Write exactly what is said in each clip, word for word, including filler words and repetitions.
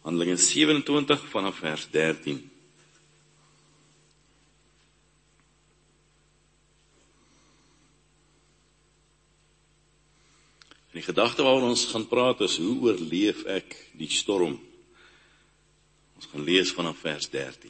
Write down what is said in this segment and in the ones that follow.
Handelinge sewe en twintig vanaf vers dertien. En die gedagte waaroor ons gaan praat is, hoe oorleef ek die storm? Ons gaan lees vanaf vers dertien.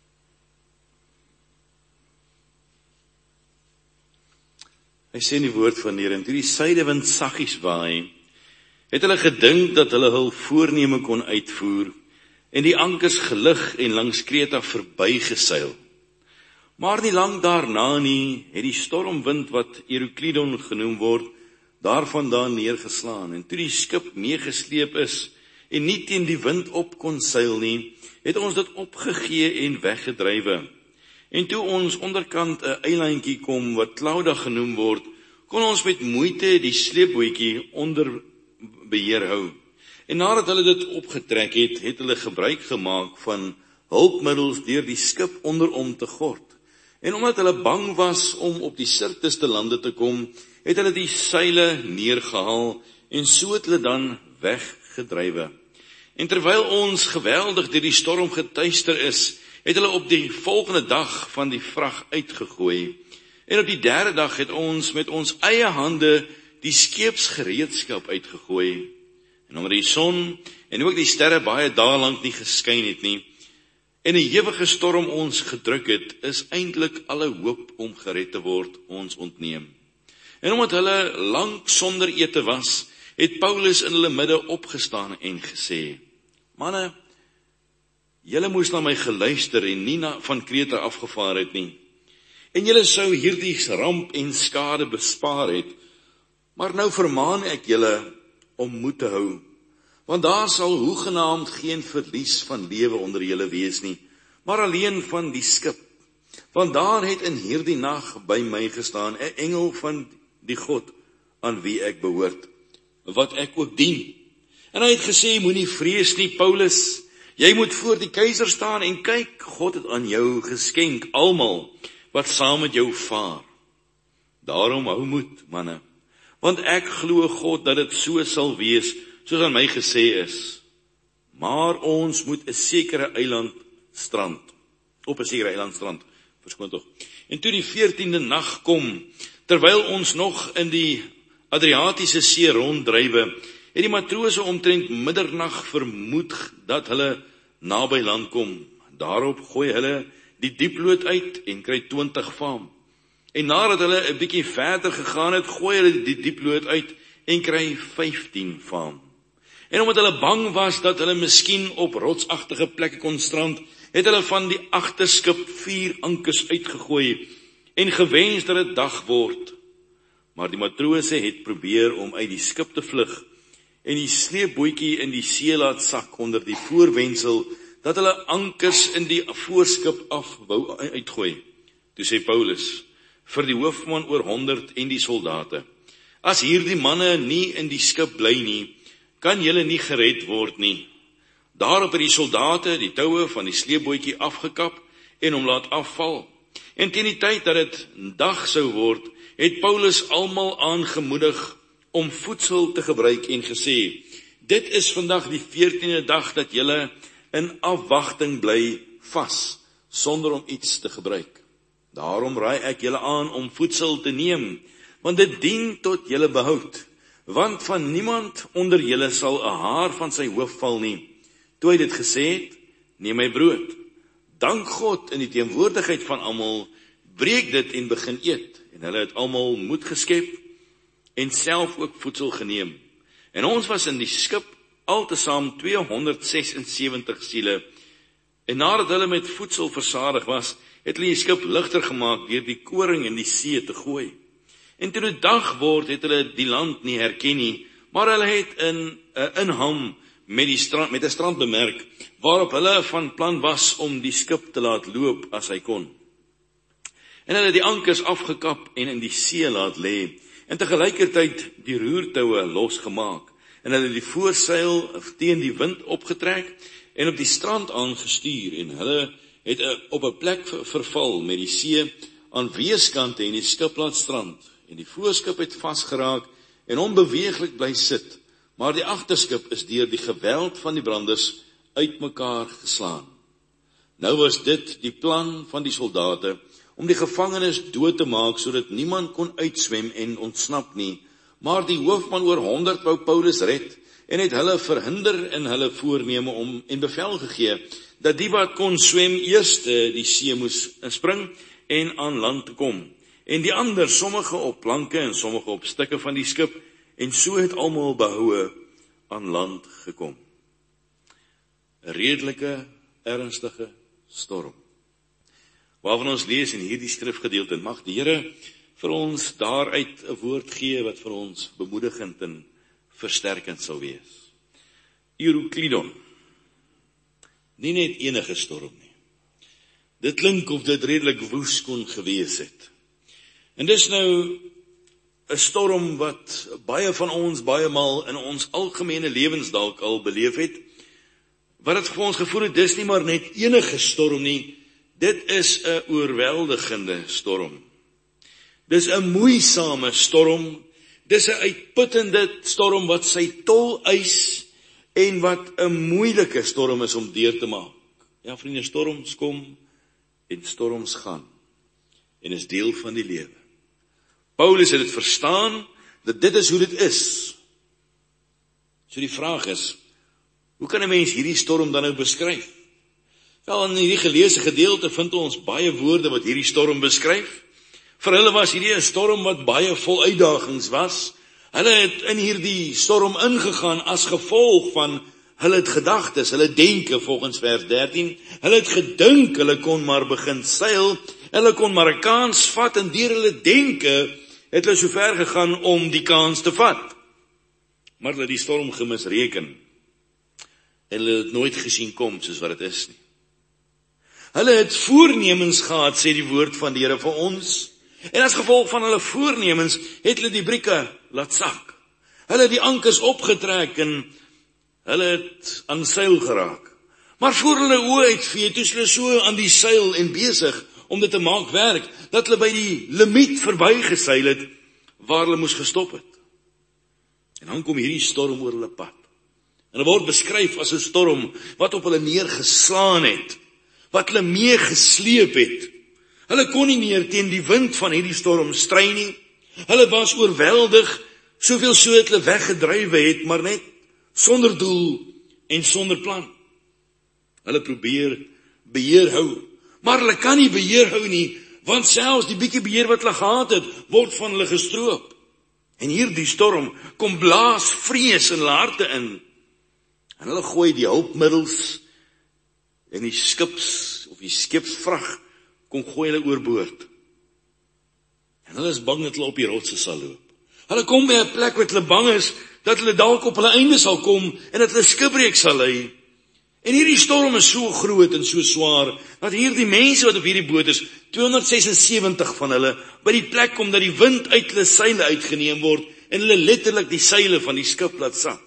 Hy sê in die woord van die Here, en toe die suidewind saggies waai, het hulle gedink dat hulle hul voorneme kon uitvoer, en die ankers gelig en langs Kreta verbygeseil. Maar nie lang daarna nie, het die stormwind wat Euroclydon genoem word, daarvandaan neergeslaan, en toe die skip meegesleep is, en nie teen die wind op kon seil nie, het ons dit opgegee en weggedrywe. En toe ons onderkant 'n eilandjie kom, wat Clauda genoem word, kon ons met moeite die sleepbootjie onder beheer hou. En nadat hulle dit opgetrek het, het hulle gebruik gemaak van hulpmiddels deur die skip onderom te gord. En omdat hulle bang was om op die Sirtis te lande te kom, het hulle die seile neergehaal en so het hulle dan weggedrywe. En terwyl ons geweldig deur die storm getuister is, het hulle op die volgende dag van die vrag uitgegooi. En op die derde dag het ons met ons eie hande die skeepsgereedskap uitgegooi. En omdat die son en ook die sterre baie dae lank nie geskyn het nie, en 'n ewige storm ons gedruk het, is eintlik alle hoop om gered te word ons ontneem. En omdat hulle lank sonder ete was, het Paulus in hulle midde opgestaan en gesê, manne, julle moes na my geluister en nie na, van Kreta afgevaar het nie. En julle sou hierdie ramp en skade bespaar het. Maar nou vermaan ek julle om moed te hou, want daar sal hoegenaamd geen verlies van lewe onder julle wees nie, maar alleen van die skip. Want daar het in hierdie nag by my gestaan 'n engel van die God aan wie ek behoort, wat ek ook dien. En hy het gesê, moenie vrees nie, Paulus, jy moet voor die keiser staan en kyk, God het aan jou geskenk almal wat saam met jou vaar. Daarom hou moed, manne, want ek glo God dat dit so sal wees, soos aan my gesê is. Maar ons moet 'n sekere eiland strand, op 'n sekere eiland strand, verskoon tog. En toe die veertiende nag kom, terwyl ons nog in die Adriatiese See ronddrywe, het die matrose omtrent middernag vermoed dat hulle naby land kom. Daarop gooi hulle die dieploot uit en kry twintig vaam. En nadat hulle 'n bietjie verder gegaan het, gooi hulle die dieploot uit en kry vyftien vaam. En omdat hulle bang was dat hulle miskien op rotsagtige plekke kon strand, het hulle van die agterskip vier ankers uitgegooi en gewens dat dit dag word. Maar die matrose het probeer om uit die skip te vlug en die sleepbootjie in die see laat sak onder die voorwendsel dat hulle ankers in die voorskip af wou uitgooi. Toe sê Paulus vir die hoofman oor honderd en die soldate, as hierdie manne nie in die skip bly nie, kan julle nie gered word nie. Daarop het die soldate die toue van die sleepbootjie afgekap en hom laat afval. En teen die tyd dat dit dag sou word, het Paulus almal aangemoedig om voedsel te gebruik en gesê, dit is vandag die veertiende dag dat julle in afwagting bly vas, sonder om iets te gebruik. Daarom raai ek julle aan om voedsel te neem, want dit dien tot julle behoud, want van niemand onder julle sal 'n haar van sy hoof val nie. Toe hy dit gesê het, neem hy brood, dank God in die teenwoordigheid van almal, breek dit en begin eet, en hulle het almal moed geskep, en self ook voedsel geneem. En ons was in die skip altesaam tweehonderd sesensewentig siele, en nadat hulle met voedsel versadig was, het hulle die skip ligter gemaak deur die koring in die see te gooi. En toe dit dag word, het hulle die land nie herken nie, maar hulle het in 'n inham met die strand met 'n strand bemerk, waarop hulle van plan was om die skip te laat loop as hy kon. En hulle het die ankers afgekap en in die see laat lê, en tegelykertyd die roertoue losgemaak, en hulle het die voorseil teen die wind opgetrek en op die strand aangestuur, en hulle het op 'n plek verval met die see aan weerskante en die skip laat strand, en die voorskip het vasgeraak en onbeweeglik bly sit, maar die agterskip is deur die geweld van die branders uitmekaar geslaan. Nou was dit die plan van die soldate, om die gevangenes dood te maak, sodat niemand kon uitswem en ontsnap nie. Maar die hoofman oor honderd wou Paulus red, en het hulle verhinder in hulle voorneme om, en bevel gegee, dat die wat kon swem eerst die see moes spring, en aan land te kom. En die ander, sommige op planke, en sommige op stukke van die skip, en so het almal behoue aan land gekom. 'n Redelike, ernstige storm, waarvan ons lees in hierdie skrifgedeelte. Mag die Here vir ons daaruit 'n woord gee wat vir ons bemoedigend en versterkend sal wees. Euroklidon, nie net enige storm nie. Dit klink of dit redelik woes kon gewees het. En dis nou 'n storm wat baie van ons baie maal in ons algemene lewens dalk al beleef het, wat het vir ons gevoel het, dis nie maar net enige storm nie, dit is 'n oorweldigende storm. Dis 'n moeisame storm, dis 'n uitputtende storm wat sy tol eis en wat 'n moeilike storm is om deur te maak. Ja, vriende, storms kom en storms gaan en is deel van die lewe. Paulus het dit verstaan, dat dit is hoe dit is. So die vraag is, hoe kan 'n mens hierdie storm dan nou beskryf? Wel, in hierdie geleesde gedeelte vind ons baie woorde wat hierdie storm beskryf. Vir hulle was hierdie 'n storm wat baie vol uitdagings was. Hulle het in hierdie storm ingegaan as gevolg van hulle het gedagtes, hulle denke volgens vers dertien. Hulle het gedink, hulle kon maar begin seil, hulle kon maar 'n kans vat en deur hulle denke het hulle so ver gegaan om die kans te vat. Maar hulle het die storm gemisreken. En hulle het nooit gesien kom soos wat dit is nie. Hulle het voornemens gehad, sê die woord van die Here vir ons. En as gevolg van hulle voornemens het hulle die brieke laat sak. Hulle het die ankers opgetrek en hulle het aan seil geraak. Maar voor hulle oë uitvee, toe is hulle so aan die seil en besig om dit te maak werk, dat hulle by die limiet verby geseil het, waar hulle moes gestop het. En dan kom hierdie storm oor hulle pad. En hulle word beskryf as 'n storm wat op hulle neergeslaan het, wat hulle meegesleep het. Hulle kon nie meer teen die wind van hierdie storm stry nie. Hulle was oorweldig, soveel so het hulle weggedrywe het, maar net sonder doel en sonder plan. Hulle probeer beheer hou, maar hulle kan nie beheer hou nie, want selfs die bietjie beheer wat hulle gehad het, word van hulle gestroop. En hierdie storm kom blaas vrees in hulle harte in. En hulle gooi die hulpmiddels en die skips of die skipsvrag kom gooi hulle oorboord. En hulle is bang dat hulle op die rotse sal loop. Hulle kom by 'n plek wat hulle bang is dat hulle dalk op hulle einde sal kom en dat hulle skipbreek sal lei. En hierdie storm is so groot en so swaar dat hierdie mense wat op hierdie boot is, tweehonderdsesensewentig van hulle, by die plek kom dat die wind uit hulle seile uitgeneem word en hulle letterlik die seile van die skip laat sak.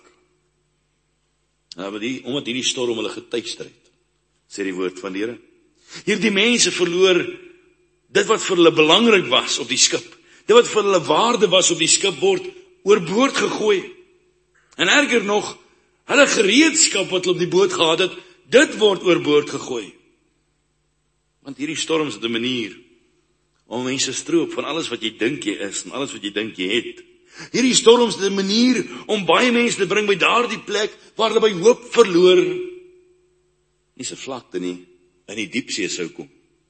Nou, die, omdat hierdie storm hulle getuister het, sê die woord van die Here. Hierdie mense verloor dit wat vir hulle belangrik was op die skip. Dit wat vir hulle waarde was op die skip word oorboord gegooi. En erger nog, hulle gereedskap wat hulle op die boot gehad het, dit word oorboord gegooi. Want hierdie storm is 'n manier om mense stroop van alles wat jy dink jy is en alles wat jy dink jy het. Hierdie storm is 'n manier om baie mense te bring by daardie plek waar hulle by hoop verloor, nie se vlakte nie, in die diepsee sou kom.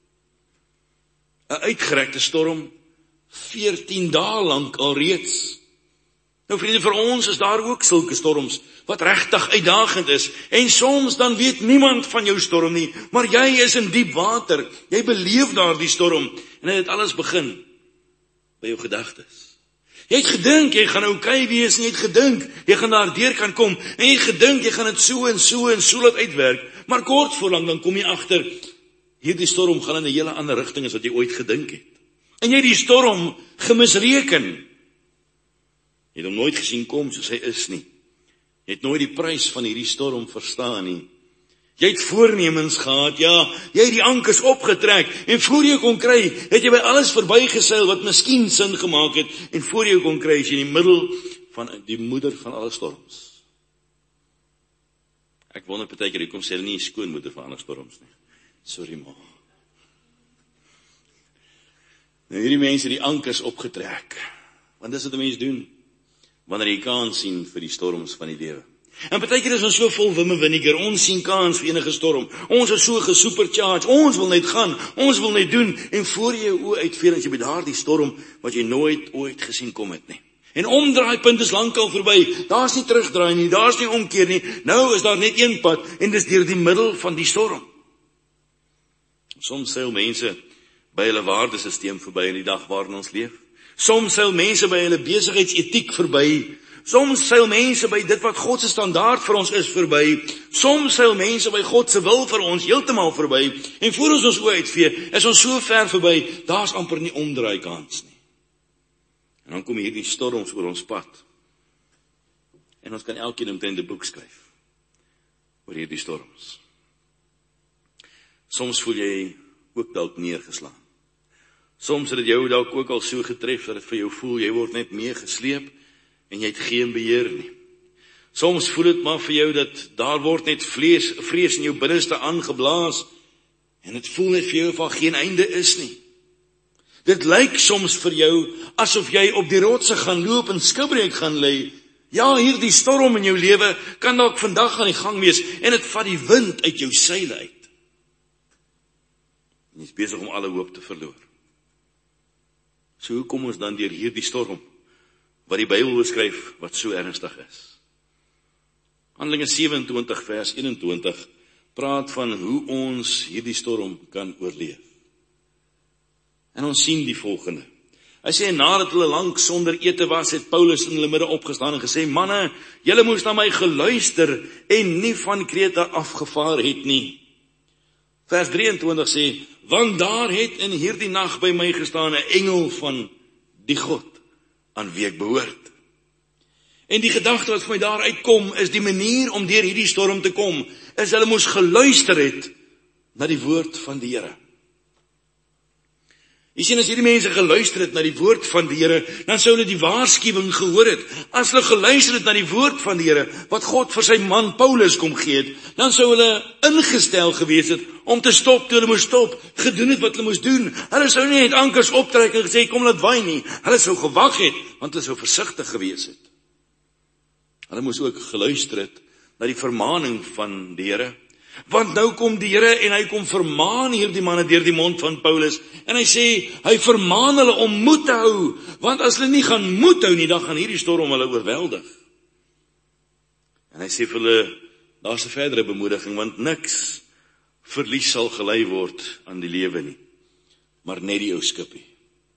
'n Uitgerekte storm, veertien dae lank alreeds. Nou vriende, vir ons is daar ook sulke storms, wat regtig uitdagend is, en soms dan weet niemand van jou storm nie, maar jy is in diep water, jy beleef daar die storm, en dit het alles begin, by jou gedagtes. Jy het gedink, jy gaan oukei wees, en jy het gedink, jy gaan daar deur kan kom, en jy het gedink, jy gaan het so en so en so laat uitwerk, maar kort voorlang, dan kom jy agter, hierdie storm gaan in 'n hele ander rigting as wat jy ooit gedink het. En jy het die storm gemisreken. Jy het hom nooit gesien kom soos hy is nie. Jy het nooit die prys van hierdie storm verstaan nie. Jy het voornemens gehad, ja, jy het die ankers opgetrek, en voor jy kon kry, het jy by alles verbygeseil wat miskien sin gemaak het, en voor jy kon kry, is jy in die middel van die moeder van alle storms. Ek wonder partykeer, hier kom sê hulle nie skoonmoeder vir ander storms nie. Sorry ma. Nou hierdie mense die ankers opgetrek, want dis wat die mens doen, wanneer jy kans sien vir die storms van die lewe. En partykeer is ons so vol wimme vinegar, ons sien kans vir enige storm, ons is so gesupercharged, ons wil net gaan, ons wil net doen, en voor jy jou oë uitveel, as jy by daardie storm, wat jy nooit ooit gesien kom het nie. En omdraaipunt is lankal verby, daar is nie terugdraai nie, daar is nie omkeer nie, nou is daar net een pad, en dis deur die middel van die storm. Soms seil mense by hulle waardesysteem verby in die dag waarin ons leef. Soms seil mense by hulle besigheidsetiek verby. Soms seil mense by dit wat God se standaard vir ons is verby. Soms seil mense by God se wil vir ons heeltemal verby. En voor ons ons oë uitvee, is ons so ver verby, daar's amper nie omdraai kans nie. En dan kom hierdie storms oor ons pad. En ons kan elkeen omtrent 'n boek skryf oor hierdie storms. Soms voel jy ook dalk neergeslaan. Soms het dit jou dalk ook al so getref dat dit vir jou voel jy word net meegesleep en jy het geen beheer nie. Soms voel dit maar vir jou dat daar word net vlees, vrees in jou binneste aangeblaas en dit voel net vir jou of daar geen einde is nie. Dit lyk soms vir jou asof jy op die rotse gaan loop en skibreek gaan lê. Ja, hierdie storm in jou lewe kan dalk vandag aan die gang wees en dit vat die wind uit jou seile uit. En jy is besig om alle hoop te verloor. So hoe kom ons dan deur hierdie storm wat die Bybel beskryf wat so ernstig is? Handelinge sewe-en-twintig vers een-en-twintig praat van hoe ons hierdie storm kan oorleef. En ons sien die volgende. Hy sê, nadat hulle lank sonder ete was, het Paulus in hulle midde opgestaan en gesê, manne, julle moes na my geluister en nie van Kreta afgevaar het nie. Vers drieëntwintig sê, want daar het in hierdie nag by my gestaan 'n engel van die God, aan wie ek behoort. En die gedagte wat vir my daar uitkom, is die manier om deur hierdie storm te kom, is hulle moes geluister het na die woord van die Here. Jy sien, as hierdie mense geluister het na die woord van die Here, dan sou hulle die waarskuwing gehoor het. As hulle geluister het na die woord van die Here, wat God vir sy man Paulus kom gee het, dan sou hulle ingestel gewees het om te stop toe hulle moes stop, gedoen het wat hulle moes doen. Hulle sou nie net ankers optrek en gesê, kom laat waai nie. Hulle sou gewag het, want hulle sou versigtig gewees het. Hulle moes ook geluister het na die vermaaning van die Here. Want nou kom die Here en hy kom vermaan hierdie manne deur die mond van Paulus. En hy sê, hy vermaan hulle om moed te hou. Want as hulle nie gaan moed hou nie, dan gaan hierdie storm hulle oorweldig. En hy sê vir hulle, daar's 'n verdere bemoediging, want niks verlies sal gelei word aan die lewe nie. Maar net die ou skipie.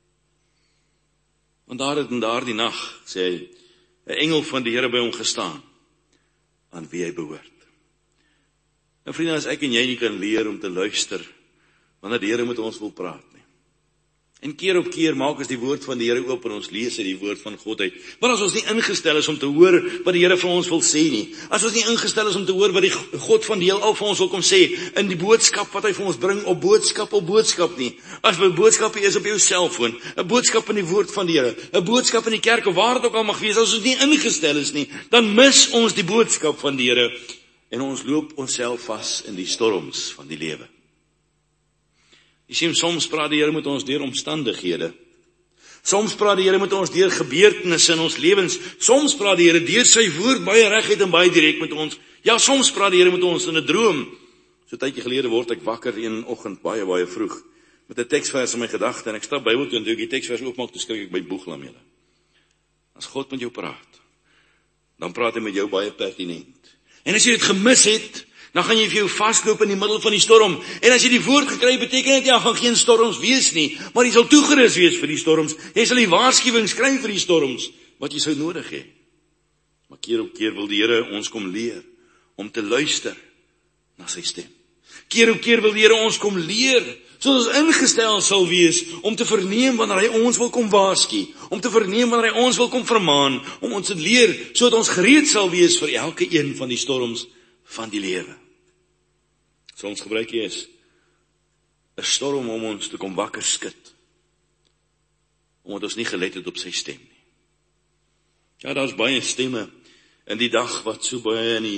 Want daar het in daardie nag, sê hy, 'n engel van die Here by hom gestaan, aan wie hy behoort. En vriende, as ek en jy nie kan leer om te luister, wanneer die Here met ons wil praat nie. En keer op keer maak ons die woord van die Here oop en ons lees uit die woord van God uit. Maar as ons nie ingestel is om te hoor wat die Here vir ons wil sê nie, as ons nie ingestel is om te hoor wat die God van die heelal vir ons wil kom sê, in die boodskap wat hy vir ons bring, op boodskap op boodskap nie. As my boodskap is op jou selfoon, 'n boodskap in die woord van die Here, 'n boodskap in die kerk of waar dit ook al mag wees, as ons nie ingestel is nie, dan mis ons die boodskap van die Here. En ons loop onsself vas in die storms van die lewe. Jy sien, soms praat die Here met ons deur omstandighede. Soms praat die Here met ons deur gebeurtenisse in ons lewens. Soms praat die Here deur sy woord baie reguit en baie direk met ons. Ja, soms praat die Here met ons in 'n droom. So 'n tydjie gelede word ek wakker een oggend baie baie vroeg met 'n teksvers in my gedagte en ek stap Bybel toe en toe ek die teksvers oopmaak, toe skrik ek by boeglam julle. As God met jou praat, dan praat hy met jou baie pertinent. En as jy dit gemis het, dan gaan jy vir jou vasloop in die middel van die storm. En as jy die woord gekry, beteken dit ja, gaan geen storms wees nie, maar jy sal toegerus wees vir die storms. Jy sal die waarskuwings kry vir die storms wat jy sou nodig hê. Maar keer op keer wil die Here ons kom leer om te luister na sy stem. Keer op keer wil die Here ons kom leer sodat ons ingestel sal wees om te verneem wanneer hy ons wil kom waarsku, om te verneem wanneer hy ons wil kom vermaan, om ons te leer sodat ons gereed sal wees vir elke een van die storms van die lewe. Soms gebruik hy is 'n storm om ons te kom wakker skud, omdat ons nie gelet het op sy stem nie. Ja, daar's baie stemme in die dag wat so baie in die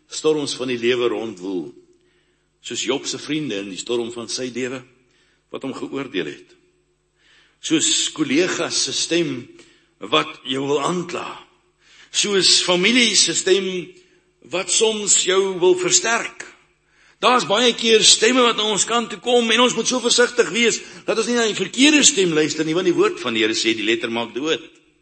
storms van die lewe rondwoel, soos Job se vriende in die storm van sy lewe, wat hom geoordeel het. Soos kollegas se stem, wat jou wil aankla. Soos familie se stem, wat soms jou wil versterk. Daar's baie keer stemme wat na ons kant toe kom, en ons moet so versigtig wees, dat ons nie na die verkeerde stem luister nie, want die woord van die Here sê, die letter maak dood.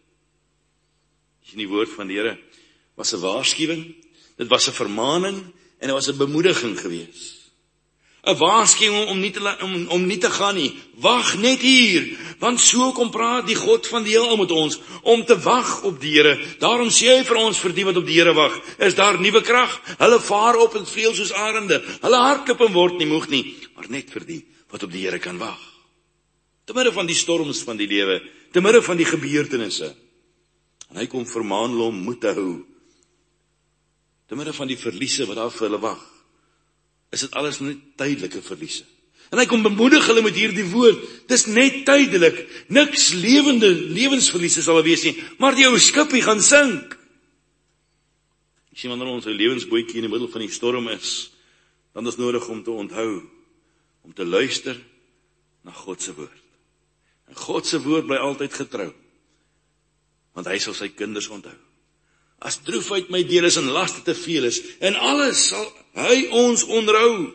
Die woord van die Here was 'n waarskuwing, dit was 'n vermaaning, en dit was 'n bemoediging gewees. 'n Waarskuwing om nie te, om, om nie te gaan nie, wag net hier, want so kom praat die God van die heelal met ons, om te wag op die Here. Daarom sê hy vir ons, vir die wat op die Here wag, is daar nuwe krag, hulle vaar op en vleuel soos arende, hulle hardloop en word nie moeg nie, maar net vir die wat op die Here kan wag. Te midde van die storms van die lewe, te midde van die gebeurtenisse, en hy kom vermaan hulle om moed te hou, te midde van die verliese wat daar vir hulle wag, is dit alles net tydelike verliese. En hy kom bemoedig hulle met hierdie woord, dis net tydelik, niks lewende lewensverliese sal er wees nie, maar die ou skipie gaan sink. Ek sien wanneer ons ou lewensbootjie in die middel van die storm is, dan is nodig om te onthou, om te luister na God se woord. En God se woord bly altyd getrou, want hy sal sy kinders onthou. As droefheid my deel is en laste te veel is, en alles sal hy ons onderhou.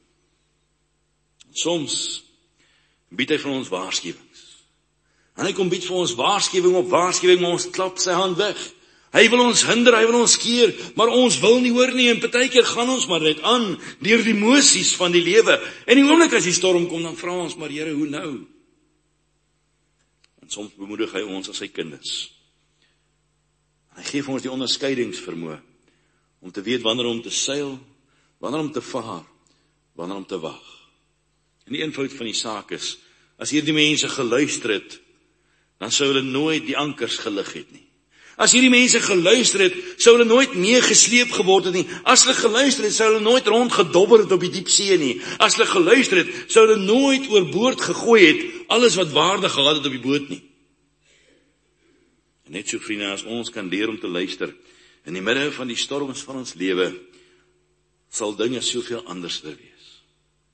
Soms bied hy vir ons waarskuwings. En hy kom bied vir ons waarskuwing op waarskuwing, maar ons klap sy hand weg. Hy wil ons hinder, hy wil ons keer, maar ons wil nie hoor nie, en partykeer gaan ons maar net aan, deur die emosies van die lewe. En die oomblik as die storm kom, dan vra ons maar, Here, hoe nou? En soms bemoedig hy ons as sy kinders. En hy gee vir ons die onderskeidingsvermoë, om te weet wanneer om te seil, wanneer om te vaar, wanneer om te wag. En die eenvoud van die saak is, as hierdie mense geluister het, dan sou hulle nooit die ankers gelig het nie. As hierdie mense geluister het, sou hulle nooit meegesleep geword het nie. As hulle geluister het, sou hulle nooit rondgedobber het op die diep see nie. As hulle geluister het, sou hulle nooit oorboord gegooi het, alles wat waarde gehad het op die boot nie. En net so vriende, as ons kan leer om te luister, in die midde van die storms van ons lewe, sal dinge soveel anderster wees.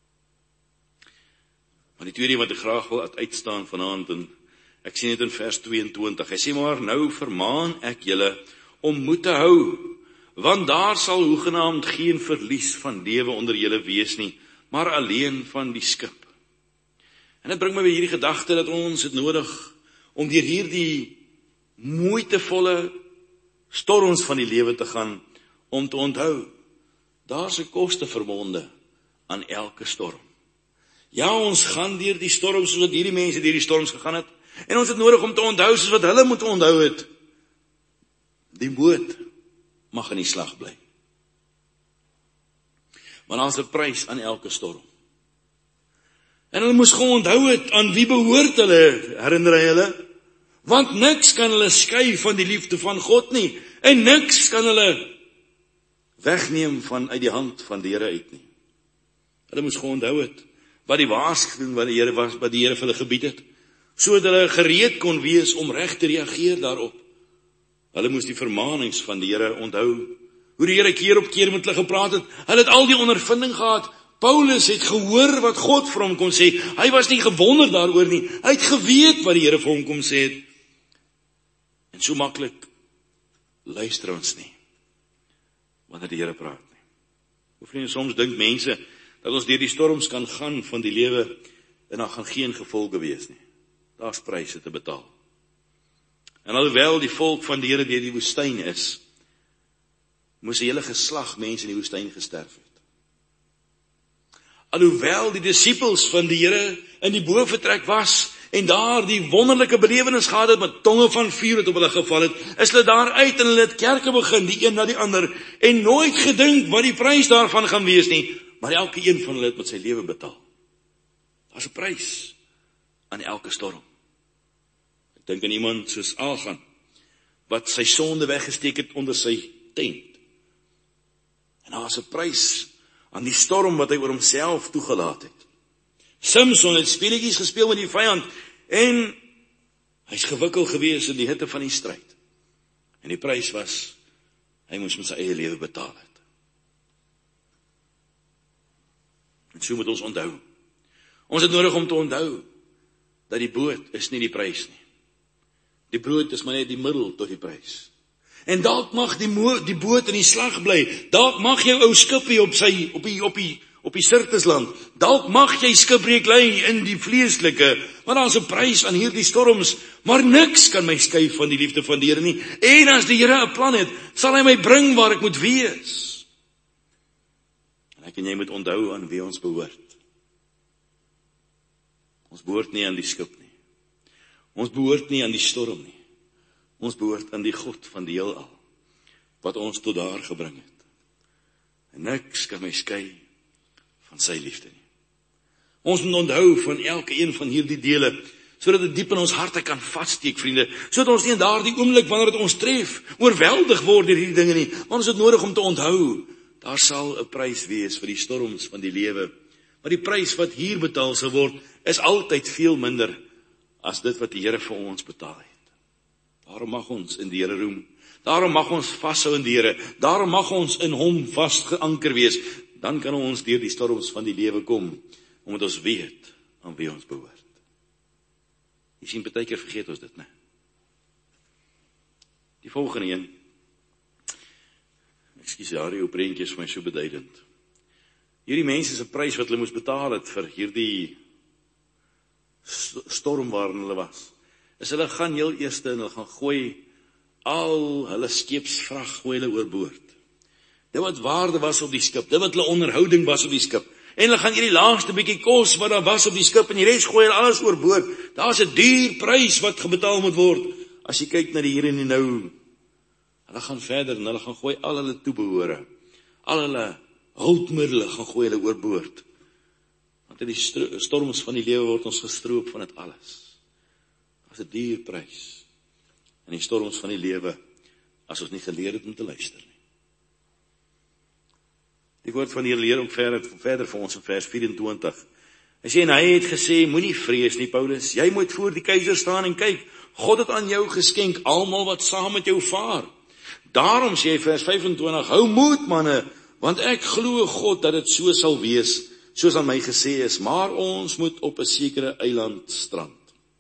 Maar die tweede wat ek graag wil uitstaan vanaand, en ek sien dit in vers tweeëntwintig, hy sê maar, nou vermaan ek julle om moed te hou, want daar sal hoegenaamd geen verlies van lewe onder julle wees nie, maar alleen van die skip. En dit bring my by hierdie gedagte, dat ons het nodig, om deur hierdie moeitevolle storms van die lewe te gaan, om te onthou, daar is 'n koste verbonde aan elke storm. Ja, ons gaan deur die storms, soos wat hierdie mense deur die storms gegaan het, en ons het nodig om te onthou, soos wat hulle moet onthou het, die boot mag in die slag bly. Maar daar is 'n prys aan elke storm. En hulle moes gewoon onthou het, aan wie behoort hulle, herinner hy hulle, want niks kan hulle skei van die liefde van God nie, en niks kan hulle wegneem van uit die hand van die Here uit nie. Hulle moes gewoon onthou het, wat die waarskuwing wat die Here was, wat die Here vir hulle gebied het, sodat hulle gereed kon wees om reg te reageer daarop. Hulle moes die vermaanings van die Here onthou, hoe die Here keer op keer met hulle gepraat het. Hulle het al die ondervinding gehad. Paulus het gehoor wat God vir hom kon sê. Hy was nie gewonder daaroor nie. Hy het geweet wat die Here vir hom kom sê het. En so maklik luister ons nie, wanneer die Here praat nie. Hoe vriende, soms dink mense, dat ons deur die storms kan gaan van die lewe, en daar gaan geen gevolge wees nie. Daar's pryse te betaal. En alhoewel die volk van die Here deur die woestyn is, moes 'n hele geslag mense in die woestyn gesterf het. Alhoewel die disippels van die Here in die boventrek was, en daar die wonderlike belewenis gehad het, met tonge van vuur wat op hulle geval het, is hulle daar uit, en hulle het kerke begin, die een na die ander, en nooit gedink wat die prys daarvan gaan wees nie, maar elke een van hulle het met sy lewe betaal. Daar is 'n prys aan elke storm. Ek dink aan iemand soos Algan, wat sy sonde weggesteek het onder sy tent. En daar is 'n prys aan die storm wat hy oor homself toegelaat het. Samson het speletjies gespeel met die vyand, en hy's gewikkel gewees in die hitte van die stryd. En die prys was, hy moes met sy eie lewe betaal het. En so moet ons onthou. Ons het nodig om te onthou, dat die boot is nie die prys nie. Die brood is maar net die middel tot die prys. En dalk mag die, mo- die boot in die slag bly, dalk mag jou ou skipie op sy, op die, op die, op die Sirtisland, dalk mag jy skipbreek ly in die vleeslike, want daar is 'n prys aan hierdie storms, maar niks kan my skei van die liefde van die Here nie. En as die Here 'n plan het, sal hy my bring waar ek moet wees. En ek en jy moet onthou aan wie ons behoort. Ons behoort nie aan die skip nie. Ons behoort nie aan die storm nie. Ons behoort aan die God van die heelal, wat ons tot daar gebring het. En niks kan my skei van sy liefde nie. Ons moet onthou van elke een van hierdie dele, sodat dit diep in ons harte kan vassteek, vriende, sodat ons nie in daardie oomblik, wanneer dit ons tref, oorweldig word deur hierdie dinge nie, maar ons het nodig om te onthou, daar sal 'n prys wees vir die storms van die lewe, maar die prys wat hier betaal sal word, is altyd veel minder as dit wat die Here vir ons betaal het. Daarom mag ons in die Here roem, daarom mag ons vashou in die Here, daarom mag ons in hom vasgeanker wees, dan kan ons deur die storms van die lewe kom, omdat ons weet aan wie ons behoort. Jy sien, baie keer vergeet ons dit, né? Die volgende een, ekskuus, daar die prentjie is vir my so beduidend. Hierdie mense se prys wat hulle moes betaal het vir hierdie storm waarin hulle was, is hulle gaan heel eerste en hulle gaan gooi al hulle skeepsvrag gooi hulle oorboord. Dit wat waarde was op die skip, dit wat hulle onderhouding was op die skip, en hulle gaan hierdie laaste bietjie kos wat daar was op die skip, en die res gooi hulle alles oorboord. Daar is 'n duur prys wat gebetaal moet word, as jy kyk na die hier en die nou. Hulle gaan verder, en hulle gaan gooi al hulle toebehore, al hulle hulpmiddels gaan gooi hulle oorboord. Want in die storms van die lewe word ons gestroop van dit alles. Dit is 'n duur prys. In die storms van die lewe, as ons nie geleer het om te luister nie. Die woord van die Here leer ook verder, verder vir ons in vers vyf-en-twintig. Hy sê, en hy het gesê, moenie vrees nie, Paulus, jy moet voor die keiser staan en kyk, God het aan jou geskenk, almal wat saam met jou vaar. Daarom sê hy vers vyf-en-twintig, hou moed manne, want ek glo God dat dit so sal wees, soos aan my gesê is, maar ons moet op 'n sekere eiland strand.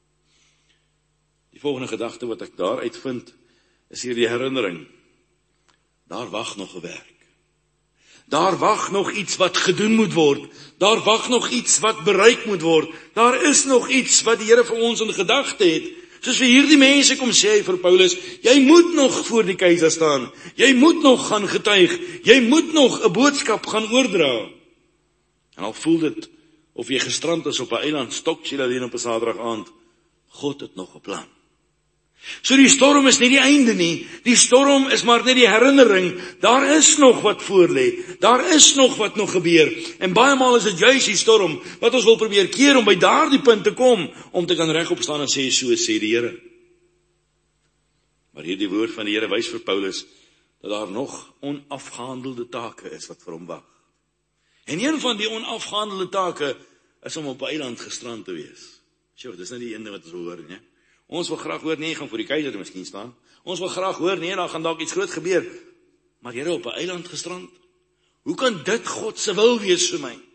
Die volgende gedagte wat ek daar uitvind, is hier die herinnering. Daar wag nog 'n werk. Daar wag nog iets wat gedoen moet word. Daar wag nog iets wat bereik moet word. Daar is nog iets wat die Here vir ons in gedagte het. Soos vir hierdie mense kom sê vir Paulus, jy moet nog voor die keiser staan. Jy moet nog gaan getuig. Jy moet nog 'n boodskap gaan oordra. En al voel dit of jy gestrand is op 'n eiland, Stockchill alleen op 'n Saterdag aand. God het nog 'n plan. So die storm is nie die einde nie, die storm is maar net die herinnering, daar is nog wat voor lê, daar is nog wat nog gebeur, en baie maal is dit juist die storm, wat ons wil probeer keer om by daardie punt te kom, om te kan regop staan en sê, so sê die Here. Maar hierdie woord van die Here wys vir Paulus, dat daar nog onafgehandelde take is wat vir hom wag. En een van die onafgehandelde take, is om op 'n eiland gestrand te wees. Sjoe, dis nou die ene wat ons wil hoor, nie? Ons wil graag hoor, nee, gaan voor die keiser miskien staan. Ons wil graag hoor, nee, daar gaan dalk iets groot gebeur. Maar Here, op 'n eiland gestrand? Hoe kan dit God se wil wees vir my?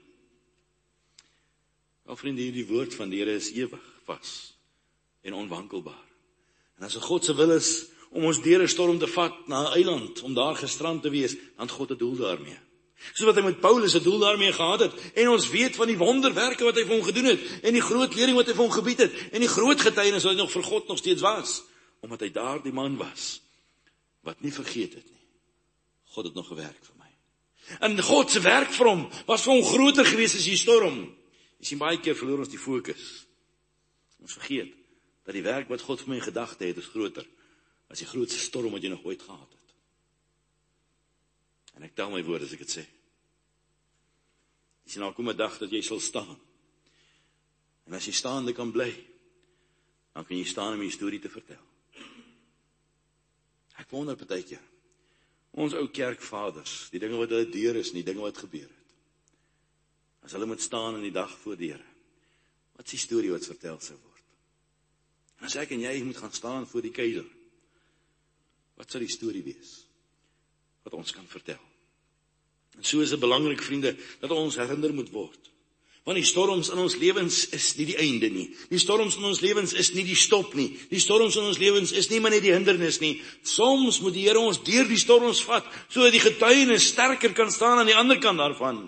Wel vriende, hierdie woord van die Here is ewig vas en onwankelbaar. En as 'n God se wil is om ons deur 'n storm te vat na 'n eiland, om daar gestrand te wees, dan het God 'n doel daarmee. So wat hy met Paulus 'n doel daarmee gehad het, en ons weet van die wonderwerke wat hy vir hom gedoen het, en die groot lering wat hy vir hom gebied het, en die groot getuienis wat hy nog vir God nog steeds was, omdat hy daar die man was, wat nie vergeet het nie. God het nog gewerk vir my. En God se werk vir hom, was vir hom groter gewees as die storm. Jy sien, baie keer verloor ons die fokus. Ons vergeet, dat die werk wat God vir my in gedagte het, is groter, as die grootste storm wat jy nog ooit gehad het. En ek tel my woord as ek het sê. Jy sien, al kom 'n dag dat jy sal staan. En as jy staande kan bly, dan kan jy staan om jy storie te vertel. Ek wonder partykeer, ons ou kerkvaders, die dinge wat hulle deur is, nie dinge wat gebeur het. As hulle moet staan in die dag voor die Here, wat is die storie wat vertel sou word? En as ek en jy moet gaan staan voor die keiser, wat sal die storie wees? Wat ons kan vertel. En so is dit belangrik, vriende, dat ons herinner moet word. Want die storms in ons lewens is nie die einde nie. Die storms in ons lewens is nie die stop nie. Die storms in ons lewens is nie maar net die hindernis nie. Soms moet die Here ons deur die storms vat, sodat die getuienis sterker kan staan aan die ander kant daarvan.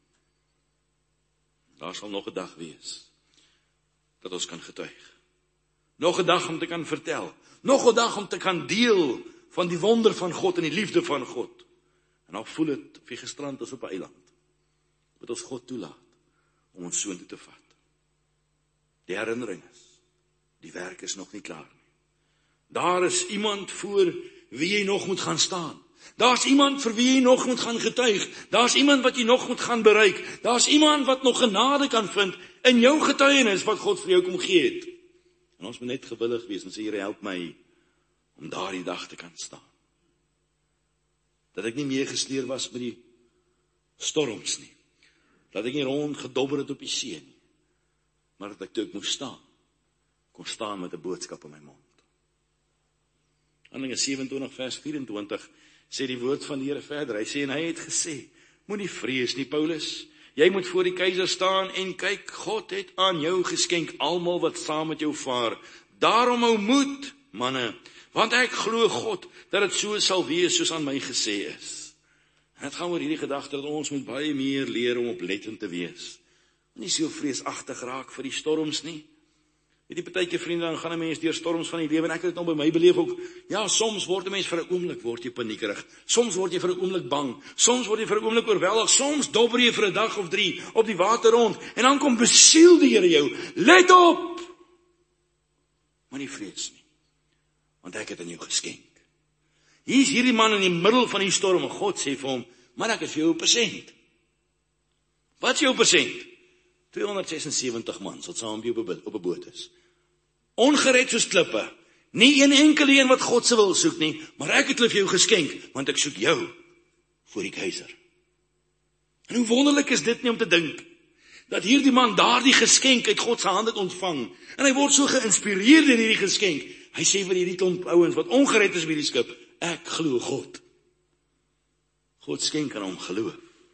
Daar sal nog 'n dag wees, dat ons kan getuig. Nog 'n dag om te kan vertel. Nog 'n dag om te kan deel van die wonder van God en die liefde van God. En dan voel het of jy gestrand is op 'n eiland. Wat ons God toelaat om ons soontoe te vat. Die herinnering is, die werk is nog nie klaar nie. Daar is iemand voor wie jy nog moet gaan staan. Daar's iemand vir wie jy nog moet gaan getuig. Daar's iemand wat jy nog moet gaan bereik. Daar's iemand wat nog genade kan vind in jou getuienis wat God vir jou kom gee het. En ons moet net gewillig wees en sê, Here, help my om daardie dag te kan staan. Dat ek nie meer gesleer was met die storms nie. Dat ek nie rond gedobber het op die see nie. Maar dat ek toe ek moes staan, kon staan met 'n boodskap in my mond. Handelinge sewe-en-twintig vers vyf-en-twintig sê die woord van die Here verder. Hy sê, en hy het gesê, moenie vrees nie, Paulus. Jy moet voor die keiser staan en kyk, God het aan jou geskenk almal wat saam met jou vaar. Daarom hou moed, manne, want ek glo God dat dit so sal wees soos aan my gesê is. En het gaan oor hierdie gedagte dat ons moet baie meer leer om oplettend te wees. Nie so vreesagtig raak vir die storms nie. Weet jy, partykeer vriende, dan gaan 'n mens deur storms van die lewe en ek het dit nou by my beleef ook. Ja, soms word 'n mens vir 'n oomblik word jy paniekerig. Soms word jy vir 'n oomblik bang. Soms word jy vir 'n oomblik oorweldig. Soms dobber jy vir 'n dag of drie op die water rond en dan kom besiel die Here jou. Let op. Maar nie vrees nie. Want ek het aan jou geskenk. Hier is hierdie man in die middel van die storm en God sê vir hom, maar ek het vir jou 'n persent. Wat is jou persent? tweehonderdsesensewentig man wat saam met jou op 'n boot is. Ongered soos klippe. Nie een enkele een wat God se wil soek nie, maar ek het hulle vir jou geskenk, want ek soek jou voor die keiser. En hoe wonderlik is dit nie om te dink, dat hierdie man daardie geskenk uit God se hande ontvang, en hy word so geïnspireer deur hierdie geskenk. Hy sê vir hierdie klomp ouens wat ongered is by die skip, ek glo God. God skenk aan hom geloof.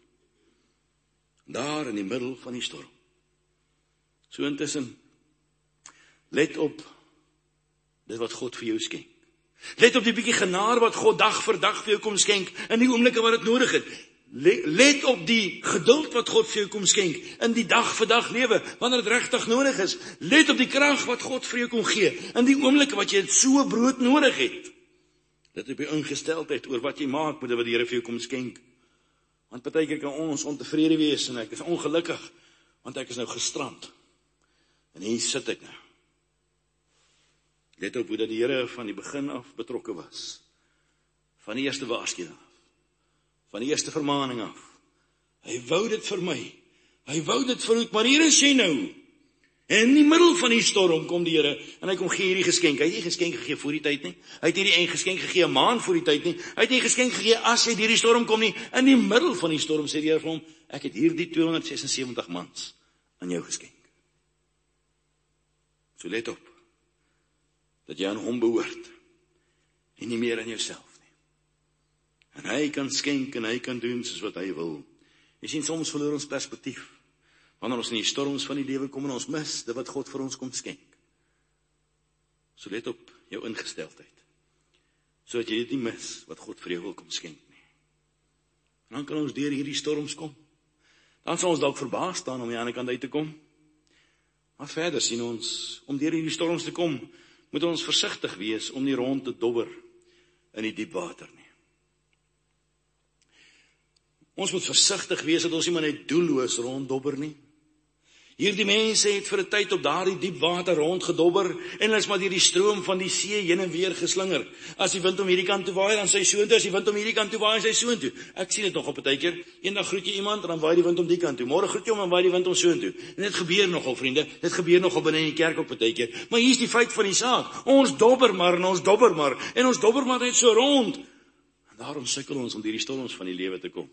Daar in die middel van die storm. So intussen, let op dit wat God vir jou skenk. Let op die bietjie genade wat God dag vir dag vir jou kom skenk, in die oomblikke wat dit nodig het. Let op die geduld wat God vir jou kom skenk, in die dag vir dag lewe, wanneer dit regtig nodig is. Let op die krag wat God vir jou kom gee, in die oomblikke wat jy dit so brood nodig het. Let op die ingesteldheid oor wat jy maak met wat die Here vir jou kom skenk. Want partykeer kan ons ontevrede wees en ek is ongelukkig, want ek is nou gestrand. En hier sit ek nou. Let op hoe dat die Here van die begin af betrokke was. Van die eerste waarskuwing af. Van die eerste vermaning af. Hy wou dit vir my. Hy wou dit vir my, maar hier is jy nou. En in die middel van die storm kom die Here en hy kom gee hierdie geskenk. Hy het nie geskenk gegee voor die tyd nie. Hy het nie die geskenk gegee 'n maand voor die tyd nie. Hy het nie geskenk gegee as hy deur die storm kom nie. In die middel van die storm sê die Here vir hom, ek het hierdie tweehonderdsesensewentig mans aan jou geskenk. So let op, dat jy aan hom behoort, en nie meer aan jouself nie. En hy kan skenk en hy kan doen soos wat hy wil. Jy sien, soms verloor ons perspektief, wanneer ons in die storms van die lewe kom en ons mis dit wat God vir ons kom skenk. So let op jou ingesteldheid, so dat jy dit nie mis wat God vir jou wil kom skenk nie. En dan kan ons deur hierdie storms kom. Dan sal ons dalk verbaas staan om aan die ander kant uit te kom. Maar verder sien ons, om deur hierdie storms te kom, moet ons versigtig wees om nie rond te dobber in die diep water nie. Ons moet versigtig wees dat ons nie maar net doelloos ronddobber nie. Hierdie mense het vir 'n tyd op daardie diep water rondgedobber en hulle is maar deur die stroom van die see heen en weer geslinger. As die wind om hierdie kant toe waai, dan sy soontoe, as die wind om hierdie kant toe waai, sy soontoe. Ek sien dit nog op 'n tydjie. Eendag groet jy iemand en dan waai die wind om die kant toe. Môre groet jy hom en waai die wind om soontoe. En dit gebeur nogal, vriende. Dit gebeur nogal binne in die kerk op 'n tydjie. Maar hier is die feit van die saak. Ons dobber maar en ons dobber maar en ons dobber maar net so rond. En daarom sukkel ons om deur die storms van die lewe te kom.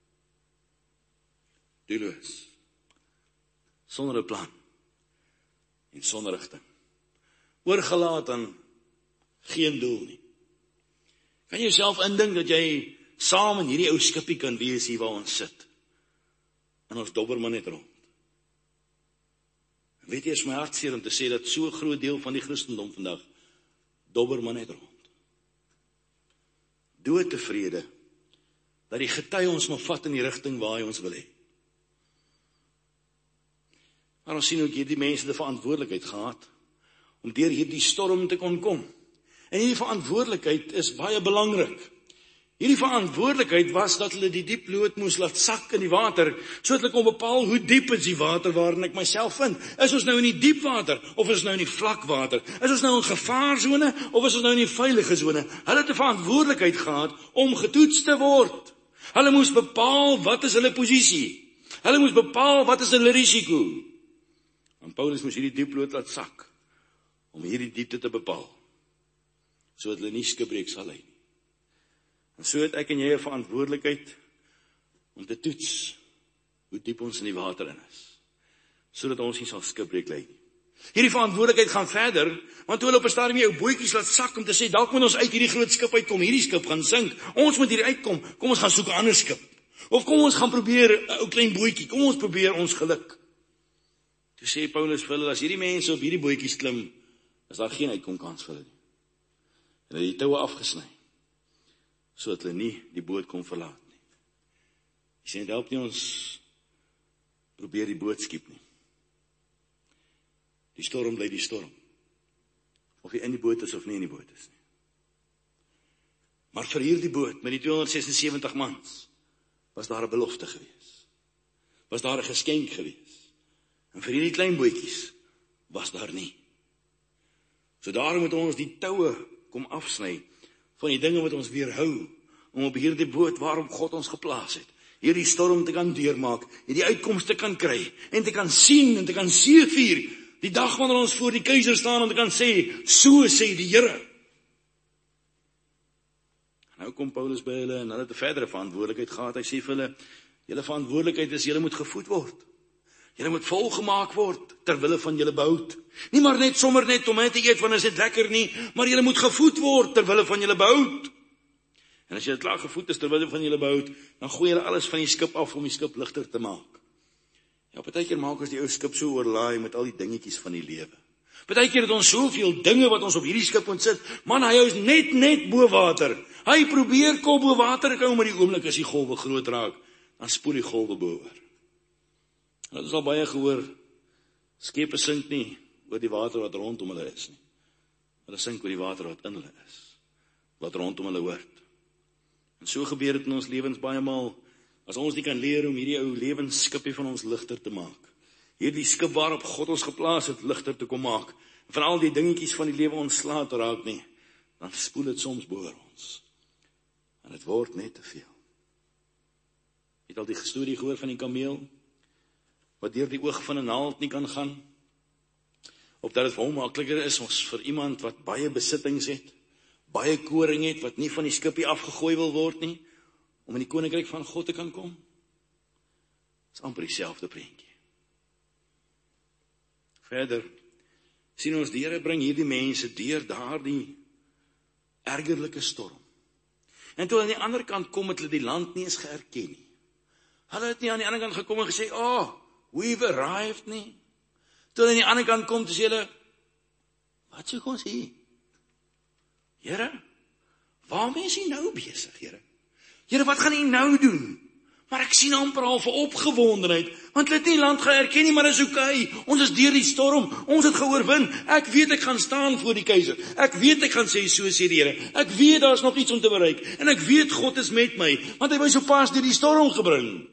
Doelloos. Sonder 'n plan en sonder rigting. Oorgelaat aan geen doel nie. Kan jy jouself indink dat jy saam in hierdie ou skipie kan wees hier waar ons sit? En ons dobber maar net rond. Weet jy, is my hartseer om te sê dat so 'n groot deel van die Christendom vandag dobber maar net rond. Dood tevrede dat die gety ons maar vat in die rigting waar hy ons wil hê. Maar ons sien ook hierdie mense die verantwoordelikheid gehad om deur hierdie storm te kon kom. En hierdie verantwoordelikheid is baie belangrik. Hierdie verantwoordelikheid was dat hulle die diep lood moes laat sak in die water, sodat hulle kon bepaal hoe diep is die water waarin ek myself vind. Is ons nou in die diep water, of is ons nou in die vlak water? Is ons nou in gevaarsone, of is ons nou in die veilige sone? Hulle het 'n verantwoordelikheid gehad om getoets te word. Hulle moes bepaal wat is hulle posisie. Hulle moes bepaal wat is hulle risiko. En Paulus moes hierdie diep lood laat sak, om hierdie diepte te bepaal, sodat hulle nie skipbreek sal hê. En so het ek en jy 'n verantwoordelikheid om te toets hoe diep ons in die water in is, sodat ons nie sal skipbreek lê nie. Hierdie verantwoordelikheid gaan verder, want toe hulle op 'n stadium jou bootjies laat sak om te sê, dalk moet ons uit hierdie groot skip uitkom, hierdie skip gaan sink, ons moet hier uitkom, kom ons gaan soek 'n ander skip. Of kom ons gaan probeer 'n ou klein bootjie, kom ons probeer ons geluk. Toe sê Paulus vir hulle, as hierdie mense op hierdie bootjies klim, is daar geen uitkomkans vir hulle nie. En hulle het die toue afgesny, sodat hulle nie die boot kon verlaat nie. Jy sê, dit help nie ons probeer die boot skiep nie. Die storm bly die storm. Of jy in die boot is of nie in die boot is nie. Maar vir hierdie boot, met die tweehonderdsesensewentig mans, was daar 'n belofte gewees. Was daar 'n geskenk gewees. En vir hierdie klein bootjies, was daar nie. So daarom moet ons die toue kom afsny, van die dinge wat ons weerhou, om op hierdie boot waarop God ons geplaas het, hierdie storm te kan deurmaak, en die uitkomste te kan kry, en te kan sien, en te kan seëvier, die dag wanneer ons voor die keiser staan, en te kan sê, so sê die Here. Nou kom Paulus by hulle, en hulle het 'n verdere verantwoordelikheid gehad, hy sê vir hulle, julle verantwoordelikheid is, julle moet gevoed word, julle moet volgemaak word, terwille van julle behoud, nie maar net sommer net om net te eet, want is dit lekker nie, maar julle moet gevoed word, terwille van julle behoud. En as julle klaar gevoed is, terwille van julle behoud, dan gooi julle alles van die skip af, om die skip ligter te maak. Ja, partykeer maak ons die ou skip so oorlaai, met al die dingetjies van die lewe. Partykeer het ons soveel dinge, wat ons op hierdie skip moet sit, man, hy is net, net bo water, hy probeer kom bo water kom, maar die oomblik as die golwe groot raak, dan spoel die golwe bo oor. Dat is al baie gehoor, skepe sink nie oor die water wat rondom hulle is nie. Hulle sink oor die water wat in hulle is, wat rondom hulle hoort. En so gebeur dit in ons lewens baie maal, as ons nie kan leer om hierdie ou lewensskipie van ons ligter te maak. Hierdie skip waarop God ons geplaas het, ligter te kom maak. En van al die dingetjies van die lewe ontslae te raak nie, dan spoel dit soms bo oor ons. En dit word net te veel. Het al die storie gehoor van die kameel, wat deur die oog van 'n naald nie kan gaan, of dat dit vir hom makliker is ons vir iemand wat baie besittings het, baie koring het, wat nie van die skipie afgegooi wil word nie, om in die koninkryk van God te kan kom. Dit is amper dieselfde prentjie. Verder sien ons die Here bring hierdie mense deur daardie ergerlike storm. En toe aan die ander kant kom, het hulle die land nie eens geerken nie. Hulle het nie aan die ander kant gekom en gesê, oh, we've arrived nie. Toe aan die ander kant kom, te sê hulle, wat soek ons hier? Here, waarmee is hy nou besig, Here? Here, wat gaan hy nou doen? Maar ek sien amper al vir opgewondenheid, want hulle het nie land geerken nie, maar is okay. Ons is deur die storm, ons het geoorwin. Ek weet ek gaan staan voor die keiser. Ek weet ek gaan sê, so sê die Here. Ek weet daar is nog iets om te bereik. En ek weet God is met my, want hy my so pas deur die storm gebring.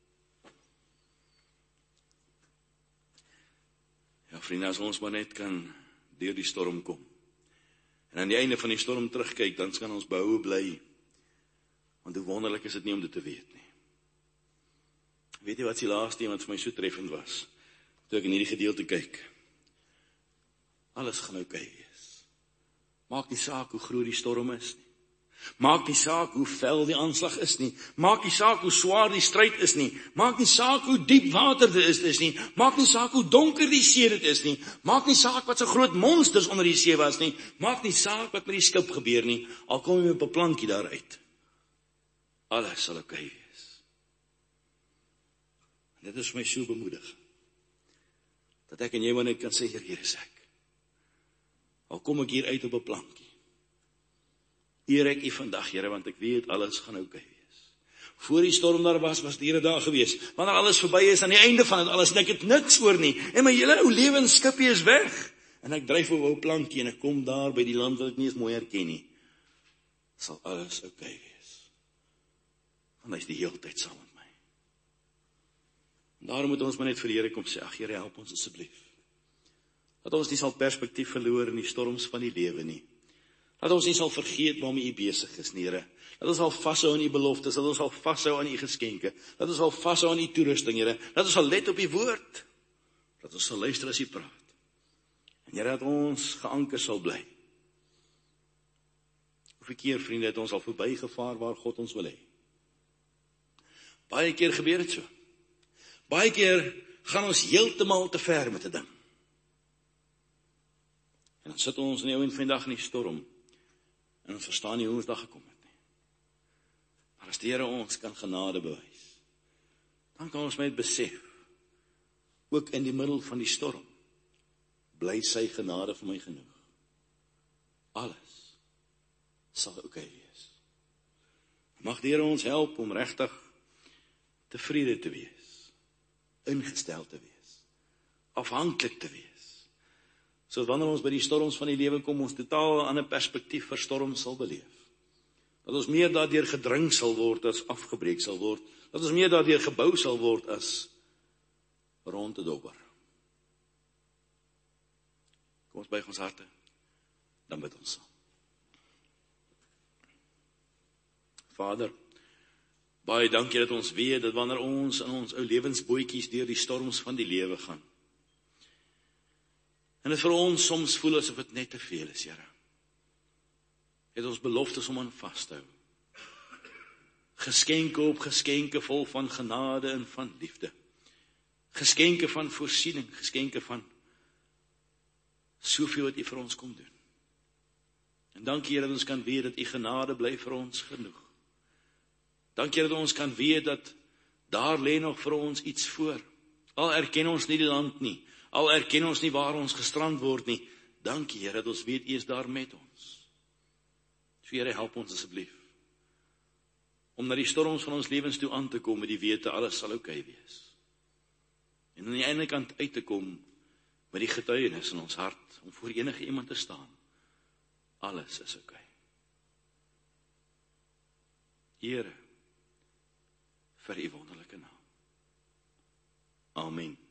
Ja, vriende, as ons maar net kan deur die storm kom, en aan die einde van die storm terugkyk, dan kan ons behoue bly. Want hoe wonderlik is dit nie om dit te weet nie. Weet jy wat die laaste een wat vir my so treffend was? Toe ek in hierdie gedeelte kyk. Alles gaan oukei wees. Maak nie saak hoe groot die storm is nie. Maak nie saak hoe fel die aanslag is nie. Maak nie saak hoe swaar die stryd is nie. Maak nie saak hoe diep water dit is, is nie. Maak nie saak hoe donker die see dit is nie. Maak nie saak wat so groot monsters onder die see was nie. Maak nie saak wat met die skip gebeur nie. Al kom jy op 'n plankie daaruit. Alles sal oukei wees. En dit is my so bemoedig. dat ek en jy maar net kan sê, Here, hier is ek. Al kom ek hier uit op 'n plankie. Eer ek U vandag, Here, want ek weet alles gaan oukei wees. Voor die storm daar was, was die Here daar gewees. Wanneer alles verby is, aan die einde van dit alles, en ek het niks oor nie, en my hele ou lewensskipie is weg, en ek dryf op 'n plankie, en ek kom daar by die land wat ek nie eens mooi herken nie, sal alles oukei wees. Want hy is die hele tyd saam met my. En daarom moet ons maar net vir die Here kom sê, ag Here, help ons asseblief. Dat ons nie sal perspektief verloor in die storms van die lewe nie. Dat ons nie sal vergeet waarmee U besig is, Here. Dat ons sal vashou aan U beloftes, dat ons sal vashou aan U geskenke, dat ons sal vashou aan U toerusting, Here. Dat ons sal let op U woord, dat ons sal luister as U praat. En Here, dat ons geanker sal bly. Hoeveel keer, vriende, het ons al verbygevaar waar God ons wil hê. Baie keer gebeur dit so. Baie keer gaan ons heeltemal te ver met 'n ding. En dan sit ons in die ou en vandag in die storm, en ons verstaan nie hoe ons daar gekom het nie. Maar as die Here ons kan genade bewys, dan kan ons met besef, ook in die middel van die storm, bly sy genade vir my genoeg. Alles sal oukei wees. Mag die Here ons help om regtig tevrede te wees, ingestel te wees, afhanklik te wees. So wanneer ons by die storms van die lewe kom, ons totaal 'n ander perspektief vir storms sal beleef. Dat ons meer daardeur gedring sal word as afgebreek sal word. Dat ons meer daardeur gebou sal word as rond te dobber. Kom ons buig ons harte, dan bid ons saam. Vader, baie dankie dat ons weet dat wanneer ons in ons ou lewensbootjies deur die storms van die lewe gaan, en dit vir ons soms voel asof dit net te veel is, Here, het ons beloftes om aan vas te hou. Geskenke op geskenke vol van genade en van liefde. Geskenke van voorsiening, geskenke van soveel wat U vir ons kom doen. En dankie, Here, dat ons kan weet dat U genade bly vir ons genoeg. Dankie dat ons kan weet dat daar lê nog vir ons iets voor. Al erken ons nie die land nie, al erken ons nie waar ons gestrand word nie, dankie, Here, dat ons weet U is daar met ons. So, Here, help ons asseblief, om na die storms van ons lewens toe aan te kom, met die wete, alles sal oukei wees. En aan die einde kant uit te kom, met die getuienis in ons hart, om voor enige iemand te staan, alles is oukei. Here, vir U wonderlike naam. Amen.